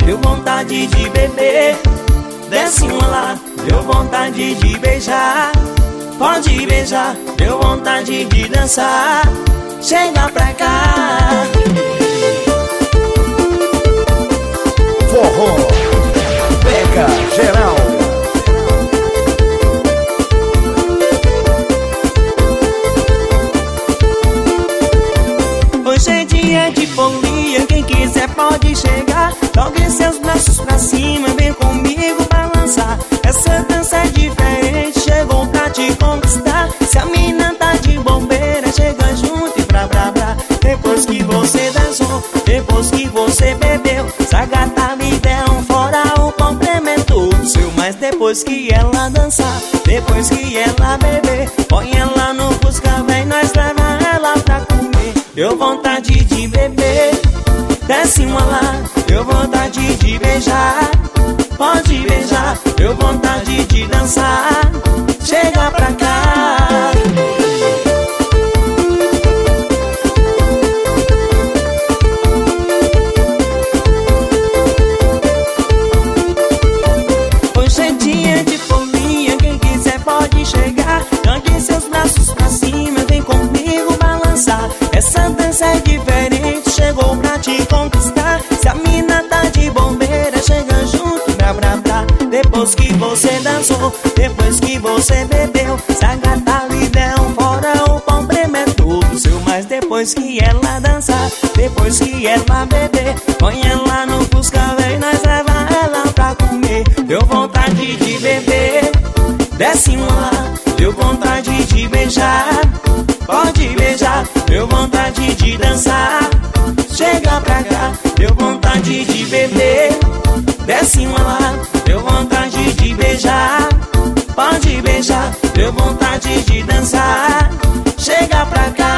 deu vontade de beber. Desce uma lá, deu vontade de beijar. Pode beijar, deu vontade de dançar. Chega pra cá. Forró pega geral. Hoje é dia de folia, quem quiser pode chegar. Jogue seus braços pra cima, vem comigo balançar. Essa dança é diferente, chegou pra te conquistar. Se a mina tá de bobeira, chega junto e pra brá brá. Depois que você dançou, depois que você bebeu, se a gata lhe der um fora, o pão treme todo seu. Mas depois que ela dançar, depois que ela beber, põe ela no busca, vem, nós leva ela pra comer. Deu vontade de beber, desce uma lá, deu vontade de beijar. Pode beijar, deu vontade de dançar. Chega pra cá. Hoje é dia de folia, quem quiser pode chegar. Jogue seus braços pra cima, vem comigo balançar. Essa dança é diferente, chegou pra te conquistar. Se a mina tá de bombeira, chega junto, brá brá brá. Depois que você dançou, depois que você bebeu, se a gata lhe der um fora, o pão prêmio é todo seu. Mas depois que ela dançar, depois que ela beber, põe ela no busca, vem, nós leva ela pra comer. Deu vontade de beber, desce uma lá, deu vontade de beijar. Pode beijar, deu vontade de dançar. Chega pra cá, deu vontade de beber. Desce uma lá, deu vontade de beijar. Pode beijar, deu vontade de dançar. Chega pra cá.